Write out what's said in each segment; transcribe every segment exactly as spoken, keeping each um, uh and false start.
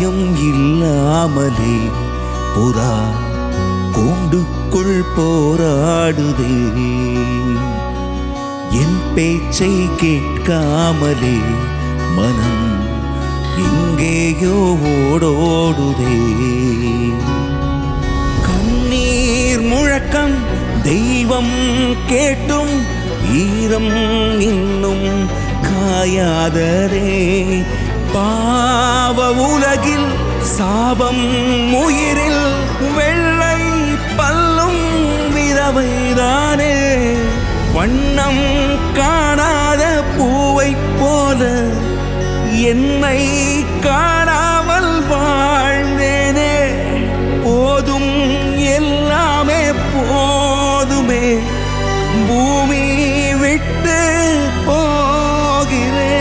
பயம் இல்லாமலே புறா கூண்டுக்குள் போராடுதே. என் பேச்சை கேட்காமலே மனம் எங்கேயோ ஓடோடுதே. கண்ணீர் முழக்கம் தெய்வம் கேட்டும் ஈரம் இன்னும் காயாதரே. பாவ உலகில் சாபம் உயிரில் வெள்ளை பல்லும் விதவைதானே. வண்ணம் காணாத பூவை போல என்னை காணாமல் வாழ்ந்தேனே. போதும் எல்லாமே போதுமே, பூமி விட்டு போகிறேன்.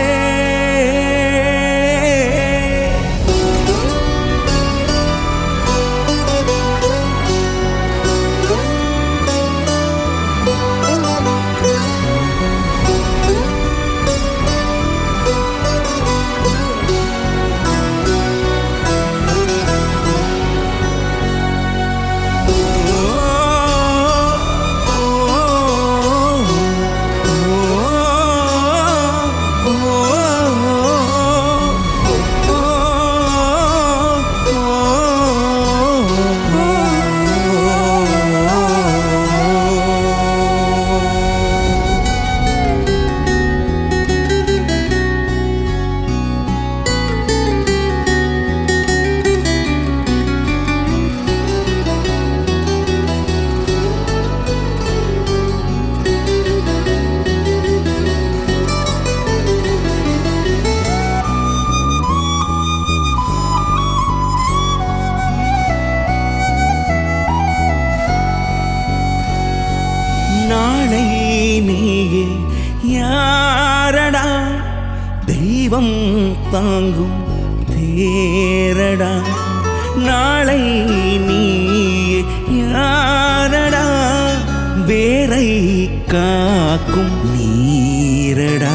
நாளை நீயே யாரடா, தெய்வம் தாங்கும் தேரடா. நாளை நீயே யாரடா, வேரை காக்கும் நீரடா.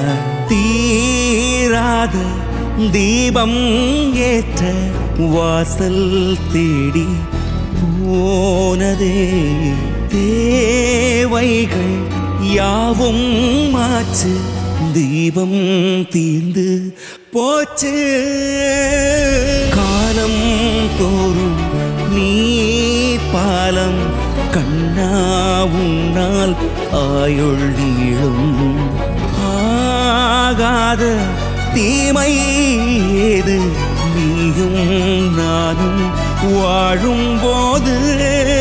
தீராத தீபம் ஏற்ற வாசல் தேடி போனதே. தேவைகள் யாவும் மாச்சு, தீபம் தீர்ந்து போச்சு. காலம் தோறும் நீ பாலம் கண்ணா உன்னால் ஆயுள் நீளும். ஆகாத தீமை ஏது, நீயும் நானும் வாழும் போது